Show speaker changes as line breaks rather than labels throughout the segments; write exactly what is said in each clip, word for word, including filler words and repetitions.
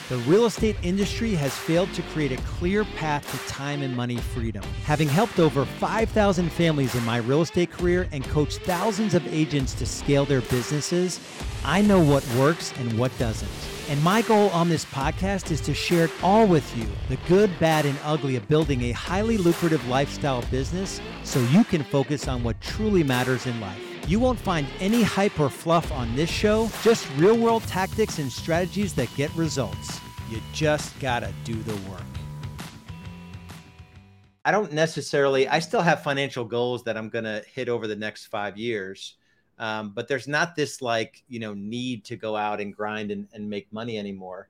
The real estate industry has failed to create a clear path to time and money freedom. Having helped over five thousand families in my real estate career and coached thousands of agents to scale their businesses, I know what works and what doesn't. And my goal on this podcast is to share it all with you, the good, bad, and ugly of building a highly lucrative lifestyle business so you can focus on what truly matters in life. You won't find any hype or fluff on this show, just real-world tactics and strategies that get results. You just gotta do the work. I don't necessarily, I still have financial goals that I'm gonna hit over the next five years. Um, but there's not this like, you know, need to go out and grind and, and make money anymore.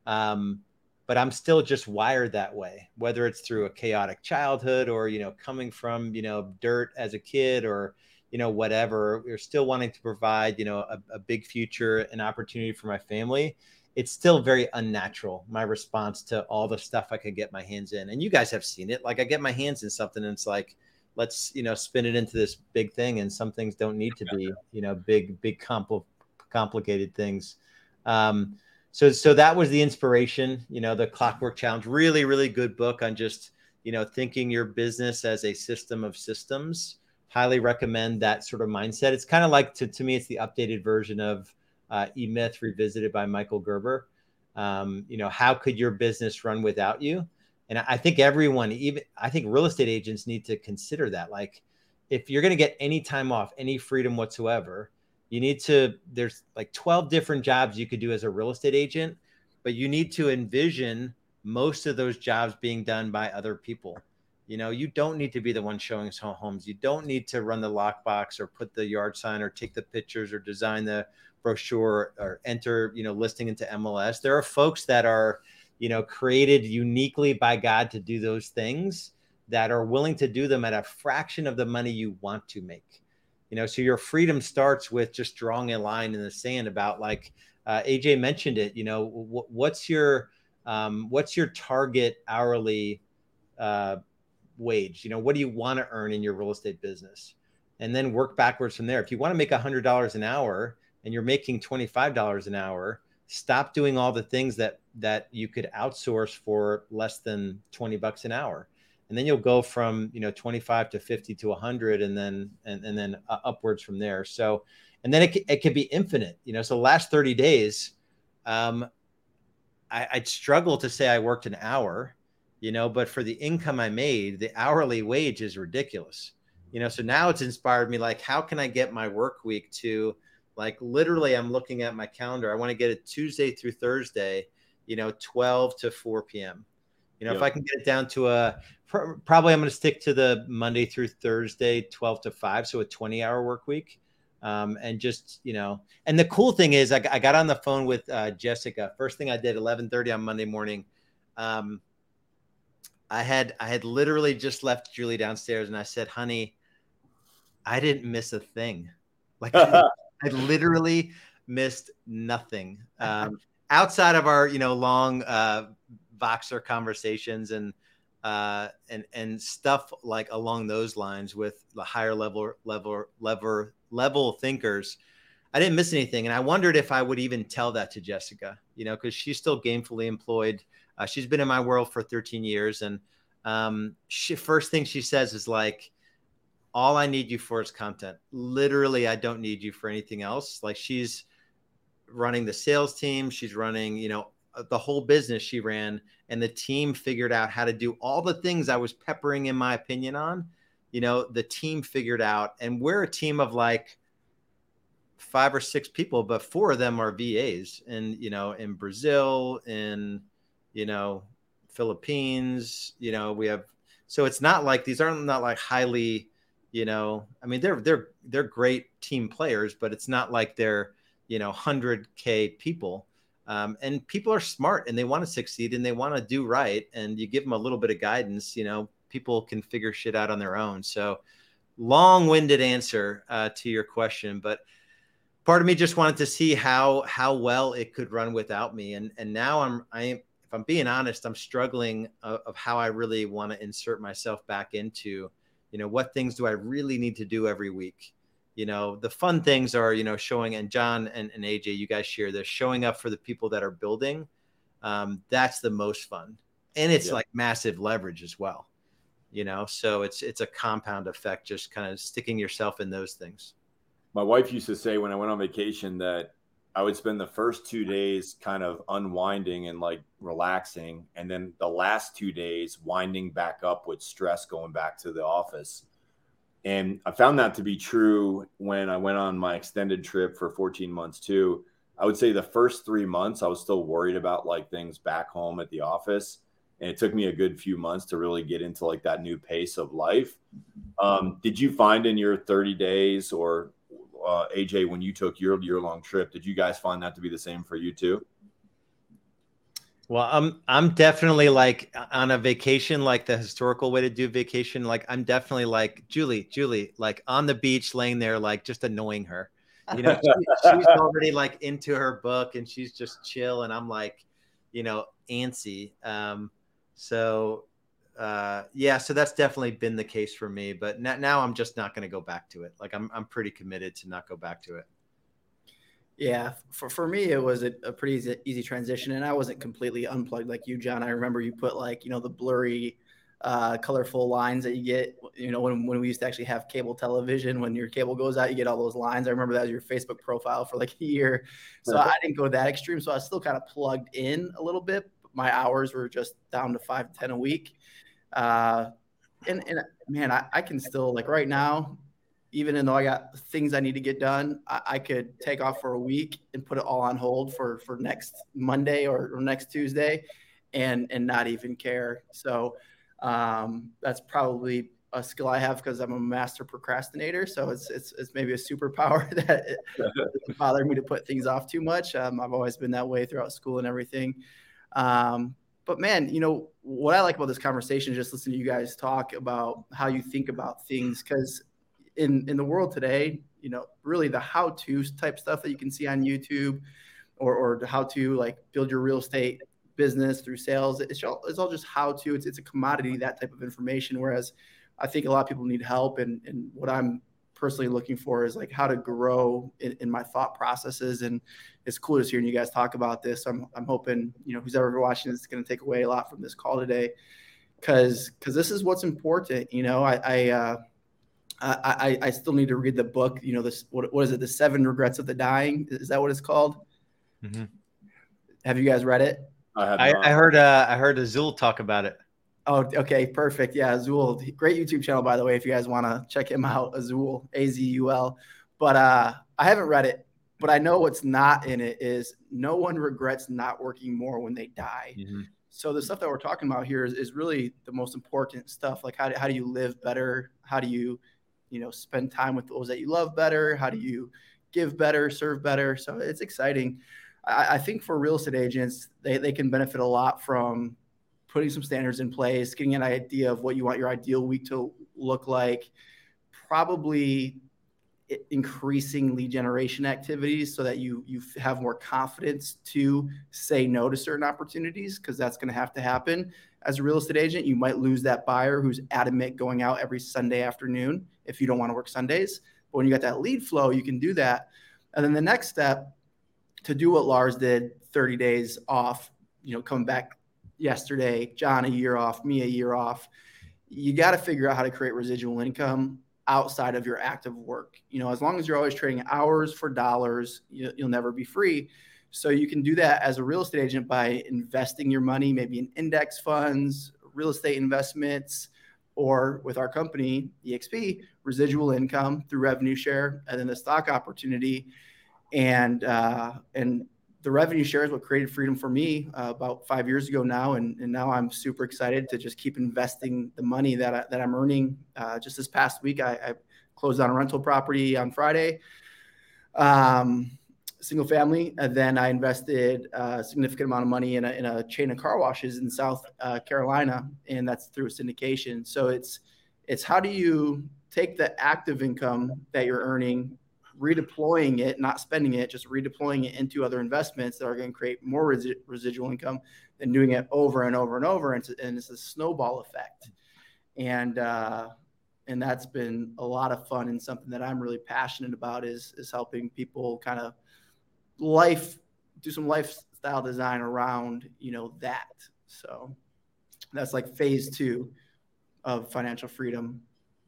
Um, but I'm still just wired that way, whether it's through a chaotic childhood or, you know, coming from, you know, dirt as a kid or, you know, whatever. We're still wanting to provide, you know, a, a big future and opportunity for my family. It's still very unnatural, my response to all the stuff I could get my hands in. And you guys have seen it. Like I get my hands in something and it's like, let's, you know, spin it into this big thing. And some things don't need to be, you know, big, big, compl- complicated things. Um, so, so that was the inspiration, you know, the Clockwork Challenge, really, really good book on just, you know, thinking your business as a system of systems. Highly recommend that sort of mindset. It's kind of like, to, to me, it's the updated version of uh, E-Myth revisited by Michael Gerber. Um, you know, how could your business run without you? And I think everyone, even I think real estate agents need to consider that. Like, if you're going to get any time off, any freedom whatsoever, you need to, there's like twelve different jobs you could do as a real estate agent, but you need to envision most of those jobs being done by other people. You know, you don't need to be the one showing homes. You don't need to run the lockbox or put the yard sign or take the pictures or design the brochure or enter, you know, listing into M L S. There are folks that are, you know, created uniquely by God to do those things that are willing to do them at a fraction of the money you want to make. You know, so your freedom starts with just drawing a line in the sand about, like uh, A J mentioned it, you know, w- what's your, um, what's your target hourly uh, wage? You know, what do you want to earn in your real estate business? And then work backwards from there. If you want to make one hundred dollars an hour and you're making twenty-five dollars an hour, stop doing all the things that that you could outsource for less than twenty bucks an hour. And then you'll go from, you know, twenty-five to fifty to one hundred and then and, and then uh, upwards from there. So, and then it, it could be infinite, you know, so the last thirty days, um, I, I'd struggle to say I worked an hour, you know, but for the income I made, the hourly wage is ridiculous, you know, so now it's inspired me, like, how can I get my work week to, like, literally, I'm looking at my calendar. I want to get it Tuesday through Thursday, you know, twelve to four p.m. You know, yep. If I can get it down to a, probably I'm going to stick to the Monday through Thursday, twelve to five. So a twenty hour work week. Um, and just, you know, and the cool thing is I, I got on the phone with uh, Jessica. First thing I did, eleven thirty on Monday morning. Um, I had, I had literally just left Julie downstairs and I said, honey, I didn't miss a thing. Like, I, I literally missed nothing um, outside of our, you know, long uh, Voxer conversations and uh, and and stuff like along those lines with the higher level level level level thinkers. I didn't miss anything, and I wondered if I would even tell that to Jessica, you know, because she's still gainfully employed. Uh, she's been in my world for thirteen years, and um, she, first thing she says is like, all I need you for is content. Literally, I don't need you for anything else. Like, she's running the sales team. She's running, you know, the whole business she ran, and the team figured out how to do all the things I was peppering in my opinion on. You know, the team figured out, and we're a team of like five or six people, but four of them are V As and, you know, in Brazil, in, you know, Philippines, you know, we have, so it's not like, these aren't not like highly, you know, I mean, they're, they're, they're great team players, but it's not like they're, you know, one hundred K people. Um, and people are smart and they want to succeed and they want to do right. And you give them a little bit of guidance, you know, people can figure shit out on their own. So long-winded answer uh, to your question, but part of me just wanted to see how, how well it could run without me. And, and now I'm, I am, if I'm being honest, I'm struggling of, of how I really want to insert myself back into, you know, what things do I really need to do every week? You know, the fun things are, you know, showing, and John and, and A J, you guys share this, showing up for the people that are building, Um, that's the most fun. And it's
Yeah.
like massive leverage as well, you know? So it's, it's a compound effect, just kind of sticking yourself in those things.
My wife used to say when I went on vacation that I would spend the first two days kind of unwinding and like relaxing, and then the last two days winding back up with stress going back to the office. And I found that to be true when I went on my extended trip for fourteen months too. I would say the first three months, I was still worried about like things back home at the office. And it took me a good few months to really get into like that new pace of life. Um, did you find in your thirty days or uh, A J, when you took your year long trip, did you guys find that to be the same for you too?
Well, I'm I'm definitely like on a vacation, like the historical way to do vacation. Like I'm definitely like Julie, Julie, like on the beach, laying there, like just annoying her. You know, she, she's already like into her book and she's just chill, and I'm like, you know, antsy. Um, so uh, yeah, so that's definitely been the case for me. But now, now I'm just not going to go back to it. Like I'm I'm pretty committed to not go back to it.
Yeah, for, for me, it was a, a pretty easy, easy transition, and I wasn't completely unplugged like you, John. I remember you put like, you know, the blurry, uh, colorful lines that you get, you know, when, when we used to actually have cable television, when your cable goes out, you get all those lines. I remember that was your Facebook profile for like a year. So I didn't go that extreme. So I was still kind of plugged in a little bit. My hours were just down to five to ten a week. Uh, and, and man, I, I can still like right now, even though I got things I need to get done, I, I could take off for a week and put it all on hold for, for next Monday or, or next Tuesday and, and not even care. So um, that's probably a skill I have because I'm a master procrastinator. So it's, it's, it's maybe a superpower that it doesn't bother me to put things off too much. Um, I've always been that way throughout school and everything. Um, but man, you know, what I like about this conversation is just listening to you guys talk about how you think about things. Cause in, in the world today, you know, really the how-to type stuff that you can see on YouTube or, or how to like build your real estate business through sales. It's all, it's all just how to, it's, it's a commodity, that type of information. Whereas I think a lot of people need help. And, and what I'm personally looking for is like how to grow in, in my thought processes. And it's cool just hearing you guys talk about this. I'm, I'm hoping, you know, who's ever watching this is going to take away a lot from this call today. Cause, cause this is what's important. You know, I, I, uh, I, I, I still need to read the book, you know, this, what, what is it? The Seven Regrets of the Dying. Is that what it's called?
Mm-hmm.
Have you guys read it?
I have
I,
not.
I heard, uh, I heard Azul talk about it.
Oh, okay. Perfect. Yeah. Azul, great YouTube channel, by the way, if you guys want to check him out, Azul, A Z U L. But uh, I haven't read it, but I know what's not in it is no one regrets not working more when they die. Mm-hmm. So the stuff that we're talking about here is, is really the most important stuff. Like how do, how do you live better? How do you, you know, spend time with those that you love better? How do you give better, serve better? So it's exciting. I, I think for real estate agents, they, they can benefit a lot from putting some standards in place, getting an idea of what you want your ideal week to look like, probably increasing lead generation activities so that you you have more confidence to say no to certain opportunities, because that's going to have to happen. As a real estate agent, you might lose that buyer who's adamant going out every Sunday afternoon if you don't want to work Sundays. But when you got that lead flow, you can do that. And then the next step, to do what Lars did, thirty days off, you know, coming back yesterday, John a year off, me a year off, you got to figure out how to create residual income outside of your active work. You know, as long as you're always trading hours for dollars, you, you'll never be free. So you can do that as a real estate agent by investing your money, maybe in index funds, real estate investments, or with our company, E X P, residual income through revenue share, and then the stock opportunity. And, uh, and the revenue share is what created freedom for me uh, about five years ago now. And, and now I'm super excited to just keep investing the money that, I, that I'm earning. Uh, just this past week, I, I closed on a rental property on Friday, um, single family. And then I invested a significant amount of money in a, in a chain of car washes in South uh, Carolina. And that's through a syndication. So it's, it's how do you take the active income that you're earning, redeploying it, not spending it, just redeploying it into other investments that are going to create more resi- residual income than doing it over and over and over. And it's, and it's a snowball effect. And, uh, and that's been a lot of fun, and something that I'm really passionate about is, is helping people kind of life, do some life style design around, you know, that. So that's like phase two of financial freedom.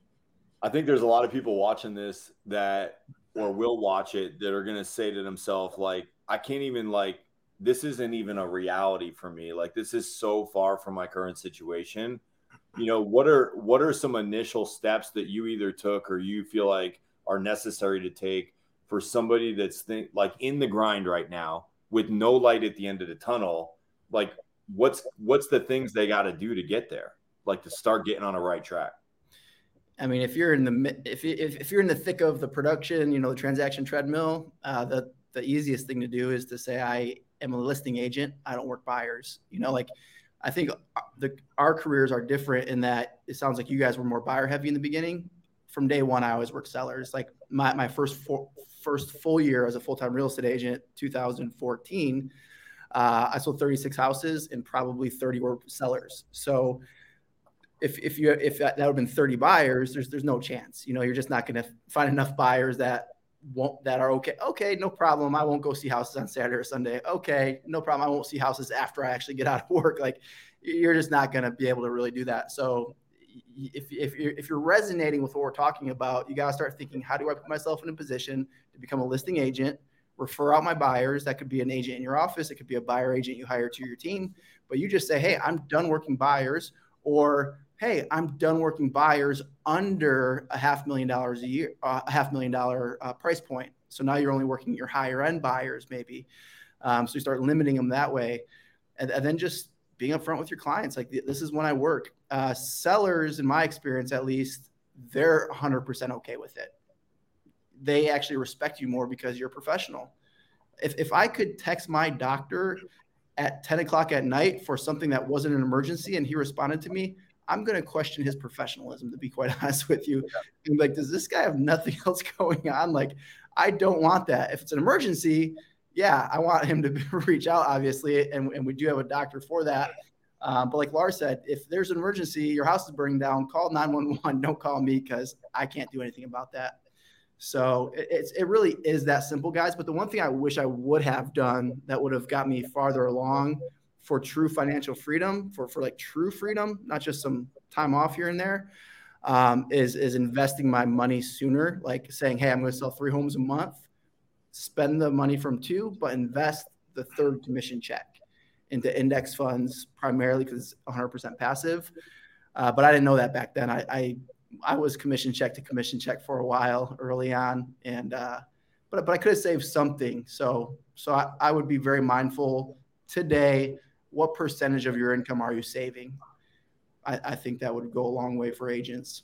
I think there's a lot of people watching this that, or will watch it, that are going to say to themselves, like, I can't even, like, this isn't even a reality for me. Like, this is so far from my current situation. You know, what are, what are some initial steps that you either took or you feel like are necessary to take for somebody that's think, like in the grind right now with no light at the end of the tunnel? Like, what's, what's the things they got to do to get there? Like, to start getting on a right track?
I mean, if you're in the if if, if you're in the thick of the production, you know, the transaction treadmill, uh, the the easiest thing to do is to say, I am a listing agent. I don't work buyers. You know, like I think the our careers are different in that it sounds like you guys were more buyer heavy in the beginning. From day one, I always worked sellers. Like my my first four, first full year as a full time real estate agent, two thousand fourteen, uh, I sold thirty-six houses and probably thirty were sellers. So If if you if that, that would have been thirty buyers, there's there's no chance. You know, you're just not going to find enough buyers that won't that are okay. Okay, no problem. I won't go see houses on Saturday or Sunday. Okay, no problem. I won't see houses after I actually get out of work. Like, you're just not going to be able to really do that. So if if you're if you're resonating with what we're talking about, you got to start thinking, how do I put myself in a position to become a listing agent? Refer out my buyers. That could be an agent in your office. It could be a buyer agent you hire to your team. But you just say, hey, I'm done working buyers, or hey, I'm done working buyers under a half million dollars a year, uh, a half million dollar uh, price point. So now you're only working your higher end buyers, maybe. Um, so you start limiting them that way. And, and then just being upfront with your clients. Like, this is when I work. Uh, sellers, in my experience, at least, they're one hundred percent okay with it. They actually respect you more because you're a professional. If, if I could text my doctor at ten o'clock at night for something that wasn't an emergency and he responded to me, I'm going to question his professionalism, to be quite honest with you. And like, does this guy have nothing else going on? Like, I don't want that. If it's an emergency, yeah, I want him to reach out, obviously. And, and we do have a doctor for that. Um, but like Lars said, if there's an emergency, your house is burning down, call nine one one. Don't call me because I can't do anything about that. So it, it's, it really is that simple, guys. But the one thing I wish I would have done that would have got me farther along for true financial freedom, for, for like true freedom, not just some time off here and there, um, is, is investing my money sooner. Like saying, hey, I'm going to sell three homes a month, spend the money from two, but invest the third commission check into index funds primarily because it's one hundred percent passive. Uh, but I didn't know that back then. I, I, I was commission check to commission check for a while early on. And, uh, but, but I could have saved something. So, so I, I would be very mindful today. What percentage of your income are you saving? I, I think that would go a long way for agents.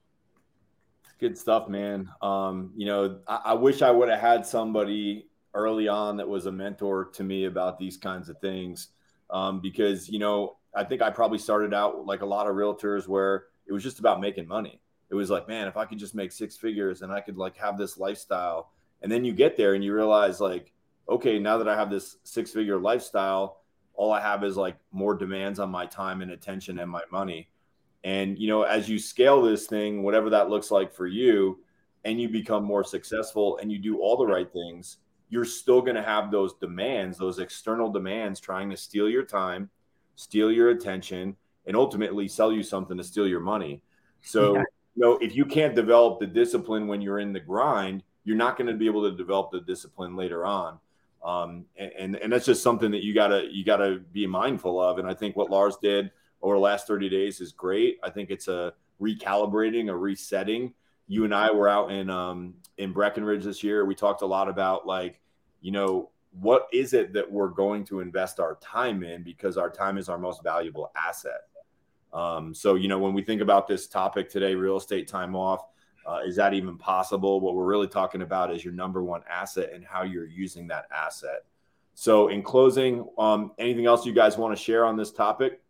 Good stuff, man. Um, you know, I, I wish I would have had somebody early on that was a mentor to me about these kinds of things. Um, because, you know, I think I probably started out like a lot of realtors where it was just about making money. It was like, man, if I could just make six figures and I could like have this lifestyle. And then you get there and you realize like, okay, now that I have this six figure lifestyle, all I have is like more demands on my time and attention and my money. And, you know, as you scale this thing, whatever that looks like for you, and you become more successful and you do all the right things, you're still going to have those demands, those external demands trying to steal your time, steal your attention, and ultimately sell you something to steal your money. So, yeah. you know, if you can't develop the discipline when you're in the grind, you're not going to be able to develop the discipline later on. Um, and, and that's just something that you gotta, you gotta be mindful of. And I think what Lars did over the last thirty days is great. I think it's a recalibrating, a resetting. You and I were out in, um, in Breckenridge this year. We talked a lot about like, you know, what is it that we're going to invest our time in, because our time is our most valuable asset. Um, so, you know, when we think about this topic today, real estate time off, Uh, is that even possible? What we're really talking about is your number one asset and how you're using that asset. So in closing, um, anything else you guys want to share on this topic?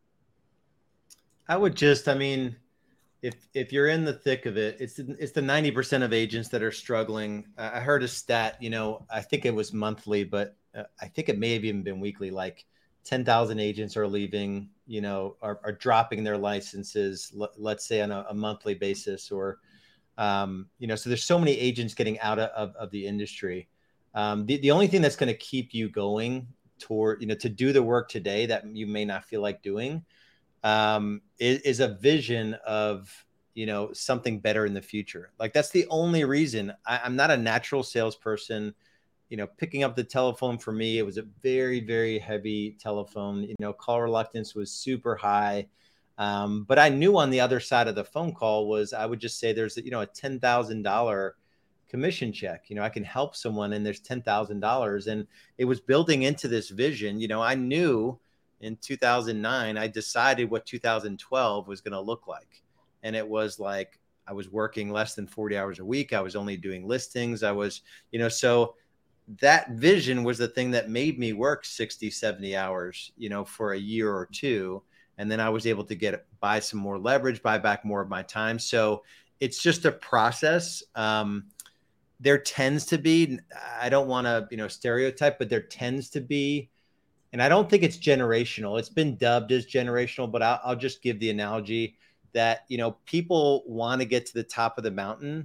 I would just, I mean, if if you're in the thick of it, it's it's the ninety percent of agents that are struggling. I heard a stat, you know, I think it was monthly, but uh, I think it may have even been weekly, like ten thousand agents are leaving, you know, are, are dropping their licenses, let's say on a, a monthly basis, or Um, you know, so there's so many agents getting out of, of the industry. Um, the, the only thing that's going to keep you going toward, you know, to do the work today that you may not feel like doing, um, is, is a vision of, you know, something better in the future. Like that's the only reason. I, I'm not a natural salesperson. You know, picking up the telephone for me, it was a very, very heavy telephone. You know, call reluctance was super high. Um, but I knew on the other side of the phone call was, I would just say there's, you know, a ten thousand dollars commission check. You know, I can help someone and there's ten thousand dollars. And it was building into this vision. You know, I knew in two thousand nine, I decided what two thousand twelve was going to look like. And it was like, I was working less than forty hours a week. I was only doing listings. I was, you know, so that vision was the thing that made me work sixty, seventy hours, you know, for a year or two. And then I was able to get, buy some more leverage, buy back more of my time. So it's just a process. Um, there tends to be, I don't want to, you know, stereotype, but there tends to be, and I don't think it's generational. It's been dubbed as generational, but I'll, I'll just give the analogy that, you know, people want to get to the top of the mountain.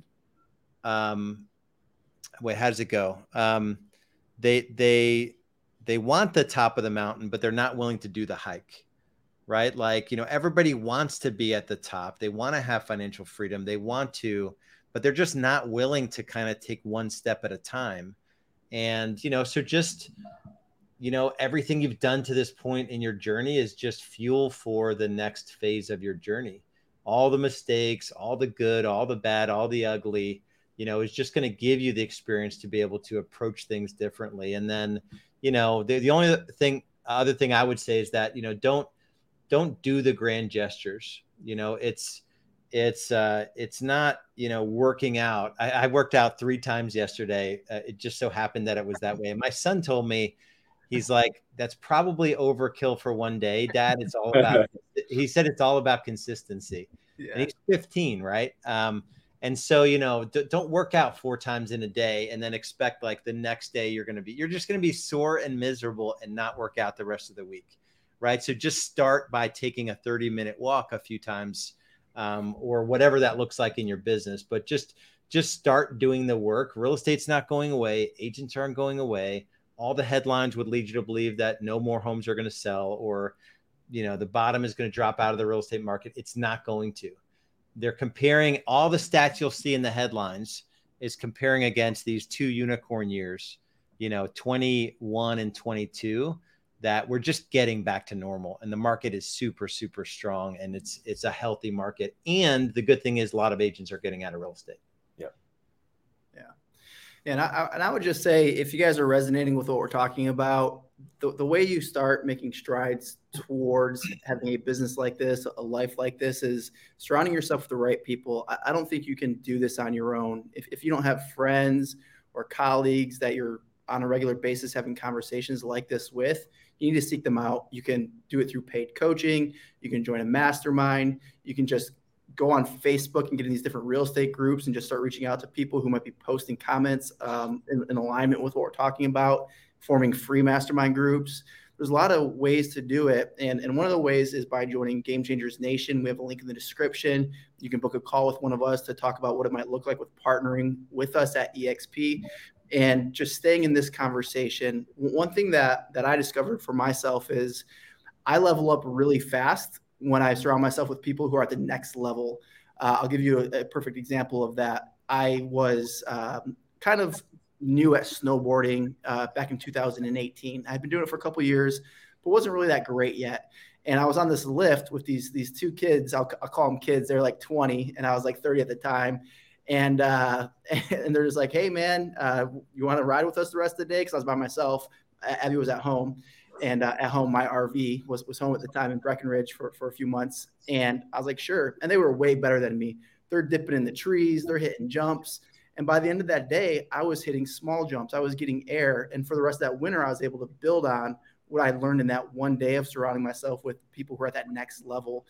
Um, wait, how does it go? Um, they, they, they want the top of the mountain, but they're not willing to do the hike, right? Like, you know, everybody wants to be at the top. They want to have financial freedom. They want to, but they're just not willing to kind of take one step at a time. And, you know, so just, you know, everything you've done to this point in your journey is just fuel for the next phase of your journey. All the mistakes, all the good, all the bad, all the ugly, you know, is just going to give you the experience to be able to approach things differently. And then, you know, the, the only thing, other thing I would say is that, you know, don't, don't do the grand gestures. You know, it's, it's, uh, it's not, you know, working out. I, I worked out three times yesterday. Uh, it just so happened that it was that way. And my son told me, he's like, that's probably overkill for one day, Dad. It's all about, he said, it's all about consistency. Yeah. And he's fifteen, right? Um, and so, you know, d- don't work out four times in a day and then expect like the next day you're going to be, you're just going to be sore and miserable and not work out the rest of the week, right? So just start by taking a thirty minute walk a few times, um, or whatever that looks like in your business, but just, just start doing the work. Real estate's not going away. Agents aren't going away. All the headlines would lead you to believe that no more homes are going to sell, or, you know, the bottom is going to drop out of the real estate market. It's not going to. They're comparing all the stats you'll see in the headlines is comparing against these two unicorn years, you know, twenty-one and twenty-two, that we're just getting back to normal. And the market is super, super strong, and it's, it's a healthy market. And the good thing is a lot of agents are getting out of real estate.
Yeah. Yeah. And I, and I would just say, if you guys are resonating with what we're talking about, the, the way you start making strides towards having a business like this, a life like this, is surrounding yourself with the right people. I, I don't think you can do this on your own. If, if you don't have friends or colleagues that you're on a regular basis having conversations like this with, you need to seek them out. You can do it through paid coaching. You can join a mastermind. You can just go on Facebook and get in these different real estate groups and just start reaching out to people who might be posting comments um, in, in alignment with what we're talking about, forming free mastermind groups. There's a lot of ways to do it. And, and one of the ways is by joining Game Changers Nation. We have a link in the description. You can book a call with one of us to talk about what it might look like with partnering with us at E X P and just staying in this conversation. One thing that, that I discovered for myself is I level up really fast when I surround myself with people who are at the next level. Uh, I'll give you a, a perfect example of that. I was um, kind of new at snowboarding uh, back in two thousand eighteen. I'd been doing it for a couple of years, but wasn't really that great yet. And I was on this lift with these, these two kids. I'll, I'll call them kids. They're like twenty, and I was like thirty at the time. And, uh, and they're just like, hey, man, uh, you want to ride with us the rest of the day? Because I was by myself. Abby was at home. And uh, at home, my R V was, was home at the time in Breckenridge for, for a few months. And I was like, sure. And they were way better than me. They're dipping in the trees. They're hitting jumps. And by the end of that day, I was hitting small jumps. I was getting air. And for the rest of that winter, I was able to build on what I learned in that one day of surrounding myself with people who are at that next level.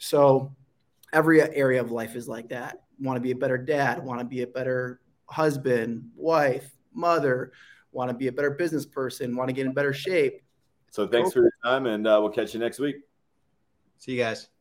So every area of life is like that. Want to be a better dad, want to be a better husband, wife, mother, want to be a better business person, want to get in better shape.
So thanks for your time, and uh, we'll catch you next week.
See you guys.